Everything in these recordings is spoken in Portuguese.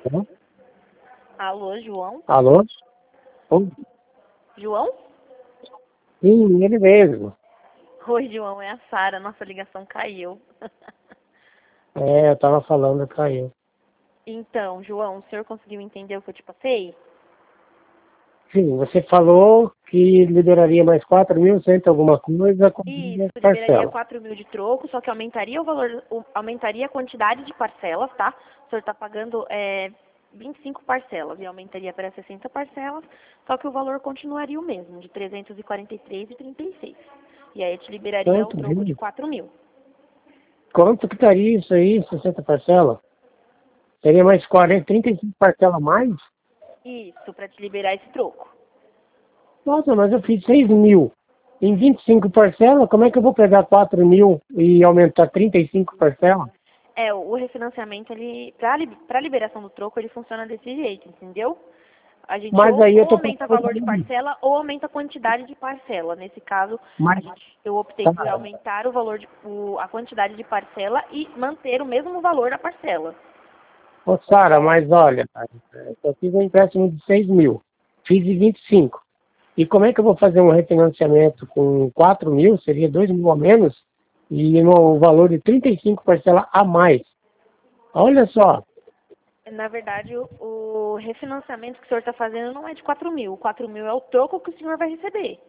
Alô, João? Alô? Oi. João? Sim, ele mesmo. Oi, João, é a Sara. Nossa ligação caiu. É, eu tava falando, caiu. Então, João, o senhor conseguiu entender o que eu te passei? Sim, você falou que liberaria mais 4.100 alguma coisa com Isso, minha liberaria parcela. 4.000 de troco, só que aumentaria o valor, aumentaria a quantidade de parcelas, tá? O senhor está pagando 25 parcelas e aumentaria para 60 parcelas, só que o valor continuaria o mesmo, de 343,36. E aí eu te liberaria o Quanto, troco de viu? 4.000. Quanto que estaria isso aí, 60 parcelas? Seria mais 40, 35 parcelas a mais? Isso, para te liberar esse troco. Nossa, mas eu fiz 6.000. Em 25 parcelas, como é que eu vou pegar 4.000 e aumentar 35 parcelas? O refinanciamento, ele, para liberação do troco, ele funciona desse jeito, entendeu? A gente Mas aí eu ou tô aumenta o valor de procurando. parcela ou aumenta a quantidade de parcela. Nesse caso, Mas, eu optei por cara, aumentar o valor a quantidade de parcela e manter o mesmo valor da parcela. ô Sara, mas olha, eu fiz um empréstimo de 6.000. Fiz de 25. E como é que eu vou fazer um refinanciamento com 4.000? Seria 2.000 a menos? E no valor de 35 parcelas a mais. Olha só. Na verdade, o refinanciamento que o senhor está fazendo não é de 4.000. O 4.000 é o troco que o senhor vai receber.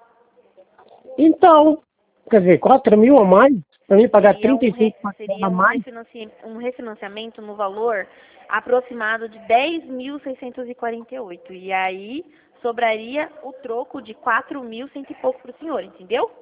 Então, quer dizer, 4.000 a mais? Para mim pagar Seria 35 parcelas a mais? um refinanciamento no valor aproximado de 10.648. E aí sobraria o troco de 4.000 cento e pouco para o senhor, entendeu?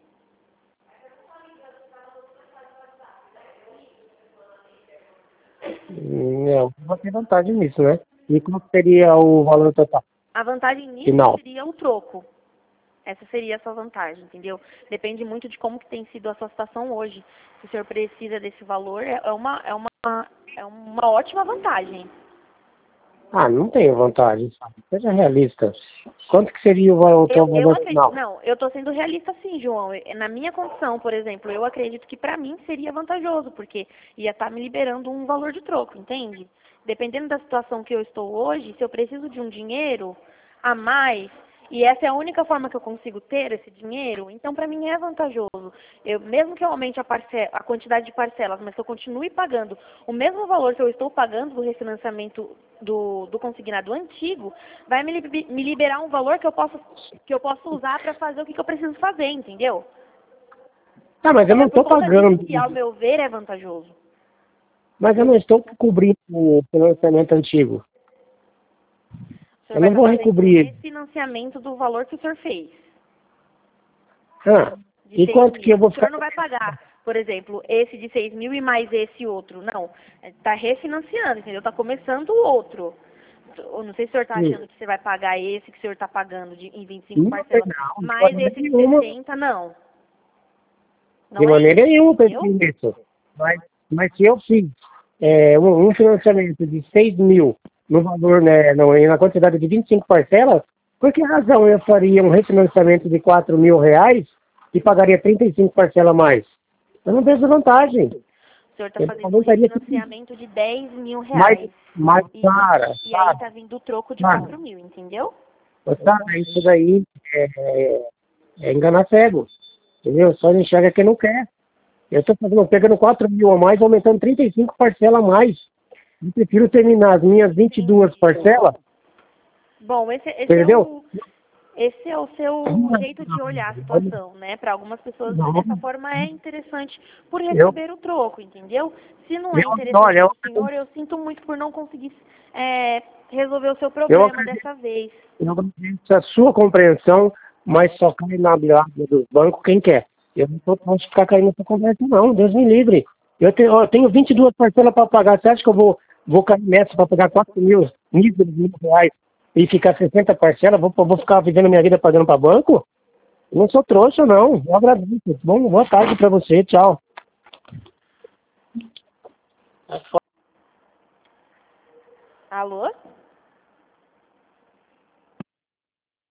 Não, vou ter vantagem nisso, né? E qual seria o valor total A vantagem nisso final? seria o troco. Essa seria a sua vantagem, entendeu? Depende muito de como que tem sido a sua situação hoje. Se o senhor precisa desse valor, é uma ótima vantagem. Ah, não tenho vantagem, sabe? Seja realista. Quanto que seria o teu Eu valor acredito, final? não, eu estou sendo realista sim, João. Na minha condição, por exemplo, eu acredito que para mim seria vantajoso, porque ia estar me liberando um valor de troco, entende? Dependendo da situação que eu estou hoje, se eu preciso de um dinheiro a mais, e essa é a única forma que eu consigo ter esse dinheiro, então para mim é vantajoso. Mesmo que eu aumente a quantidade de parcelas, mas que eu continue pagando o mesmo valor que eu estou pagando do refinanciamento do consignado antigo, vai me liberar um valor que eu posso usar para fazer o que eu preciso fazer, entendeu? Ah, mas eu Então não é por estou conta disso pagando. que, ao meu ver, é vantajoso. Mas eu não estou cobrindo o financiamento antigo. O senhor Eu vai não estar vou fazendo um recobrir. refinanciamento do valor que o senhor fez, Ah, de e 6 quanto que eu mil. vou O ficar? senhor não vai pagar, por exemplo, esse de 6.000 e mais esse outro. Não. Está refinanciando, entendeu? Está começando o outro. Eu não sei se o senhor está Hum. achando que você vai pagar esse que o senhor está pagando em 25 Não, parcelas, de mais maneira esse de nenhuma. 60, não. De Não é maneira isso, nenhuma eu entendeu? pensei nisso. Mas se eu fiz um financiamento de 6.000 no valor, né, na quantidade de 25 parcelas, por que razão eu faria um refinanciamento de 4.000 reais e pagaria 35 parcelas a mais? Eu não vejo vantagem. O senhor está Eu fazendo um aumentaria tudo. refinanciamento de 10 mil Mas, reais. mas E, cara, e aí está vindo o troco de 4.000, entendeu? isso daí é enganar cego, entendeu? Só não enxerga quem não quer. Eu estou pegando 4.000 a mais, aumentando 35 parcelas a mais. Eu prefiro terminar as minhas 22 Entendi. parcelas, Bom, entendeu? esse é o seu jeito de olhar a situação, né? Para algumas pessoas Não, dessa forma é interessante por eu, receber o troco, entendeu? Se não é eu, interessante olha, para o senhor, eu sinto muito por não conseguir resolver o seu eu, problema dessa vez. eu agradeço a sua compreensão, mas só cai na bilhada dos bancos quem quer. Eu não estou posso ficar caindo nessa conversa, não. Deus me livre. Eu tenho 22 parcelas para pagar. Você acha que eu vou cair nessa para pagar 4.000 mil reais e ficar 60 parcelas? Vou ficar vivendo minha vida pagando para banco? Eu não sou trouxa, não. Eu agradeço. Boa tarde para você. Tchau. Alô?